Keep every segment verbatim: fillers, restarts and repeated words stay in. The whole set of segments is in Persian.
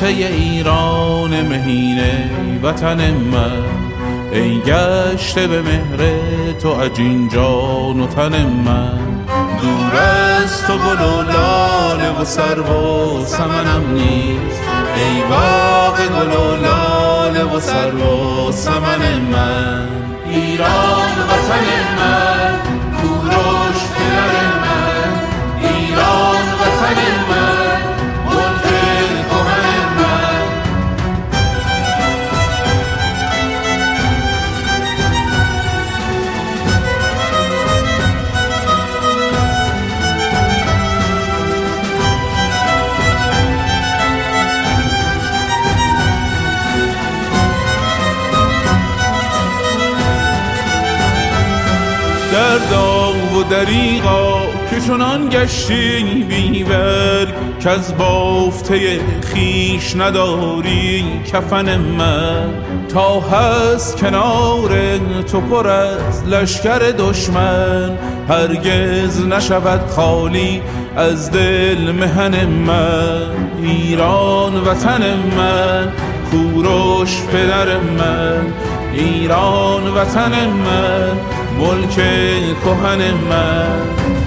ایران مهین وطن من، ای گشته به مهر تو عجین جان و تن من. دور از تو گل و لاله و سرو و سمنم نیست، ای باغ گل و لاله و سرو و سمن من. ایران وطن من، کوروش پدر من، ایران وطن من، ملک کهن من. در داغ و دریغا که چنان گشتی بی‌برگ، که از بافته خیش نداری کفن من. تا هست کنار تو پر از لشکر دشمن، هرگز نشود خالی از دل مهن من. ایران وطن من، کوروش پدر من، ایران وطن من، ملک کهن من.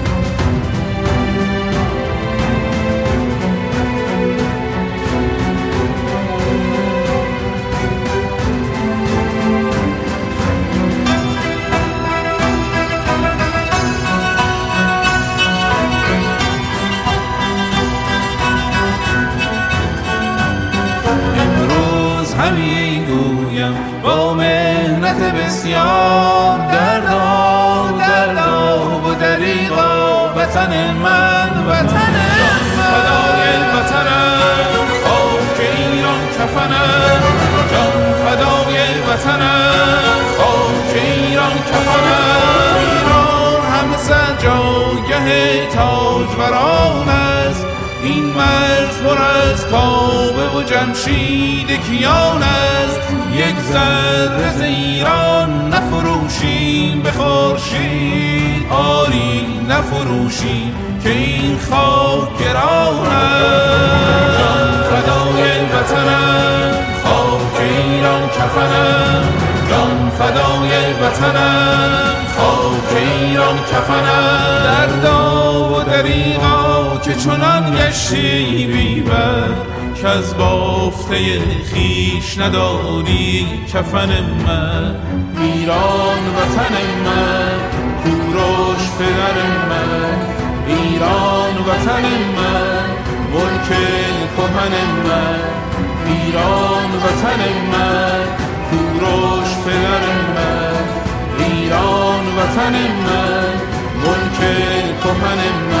امروز همی گویم با مهنت بسیار، دردا دردا و دریغا وطن من، وطن من. فدای وطنم، خاک ایران کفنم، جان فدای وطنم، خاک ایران کفنم. ایران همه جایگه تاجوران است، این مرز پر از کاوه و جمشید کیان است. یک ذره ز ایران نفروشیم به خورشید، آری نفروشیم که این خاک گران است. جان فدای وطنم، خاک ایران کفنم، جان فدای وطنم، خاک ایران کفنم. دردا و دریغا که چنان گشتی بی‌بر، که از بافته خیش نداری کفن من. ایران وطن من، کوروش پدر من، ایران وطن من، ملک کهن من. ایران وطن من، کوروش پدر من، ایران وطن من، ملک کهن من.